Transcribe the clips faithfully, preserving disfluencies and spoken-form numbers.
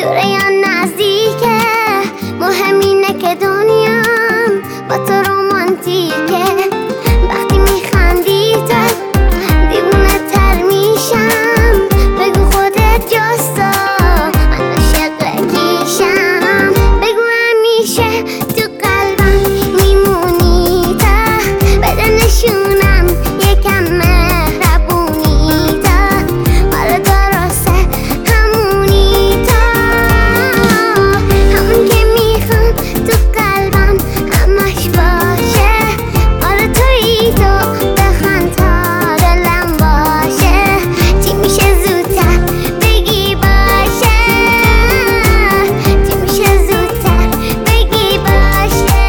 دوره یا نزدیکه، مهم اینه که دنیام با تو رومانتیکه. وقتی میخندی تو دیوونه تر میشم، بگو خودت جستا من عاشق کیشم. بگو همیشه تو قلبم میمونی تا بده نشونم یکم مهربونی تا حالا درسته همونی تا همون که میخوام تو قلبم همش باشه. حالا تویی تو بخند تا دلم باشه. چی میشه زودتر بگی باشه، چی میشه زودتر بگی باشه.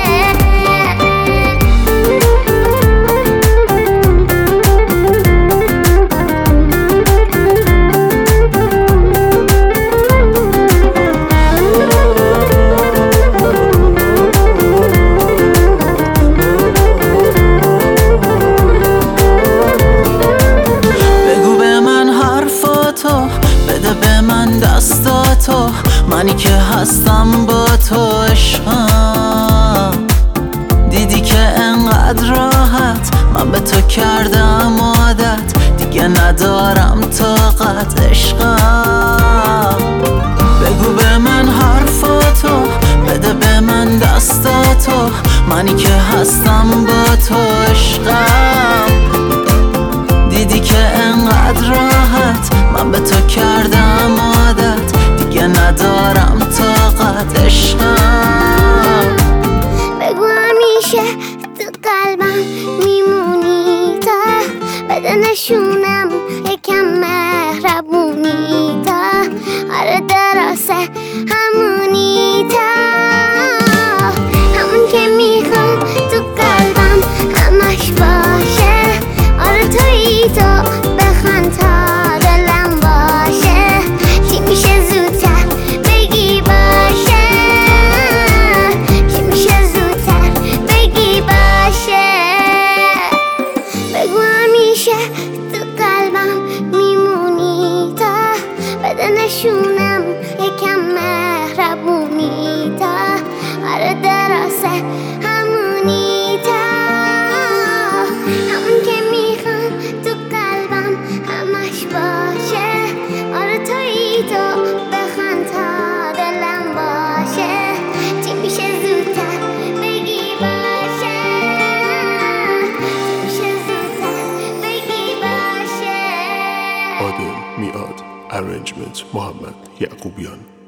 بگو به من حرفاتو، بده به من دستاتو، منی که هستم با تو عشقم. دیدی که انقدر راحت من به تو کردم عادت، دیگه ندارم طاقت عشقم. بگو به من حرفاتو، بده به من دستاتو، منی که هستم با تو عشقم. دیدی که انقدر راحت من به تو کردم عادت، دیگه ندارم طاقت عشقم. بگو همیشه تو قلبم میمونی تا بده نشونم یکم مهربونی تا آره درسته همونی تا همون که میخوام تو قلبم همش باشه. آره تویی تو بخند تا دلم باشه. چی میشه زودتر بگی باشه، چی میشه زودتر بگی باشه. بگو همیشه تو قلبم میمونی تا بده نشونم یکم مهربونی تا آره درسته همونی تا همون که میخوام تو قلبم همش باشه. آره تویی تو بخند تا دلم باشه. چی میشه زودتر بگی باشه، چی میشه زودتر بگی باشه. عادل میاد. Arrangement محمد یعقوبیان.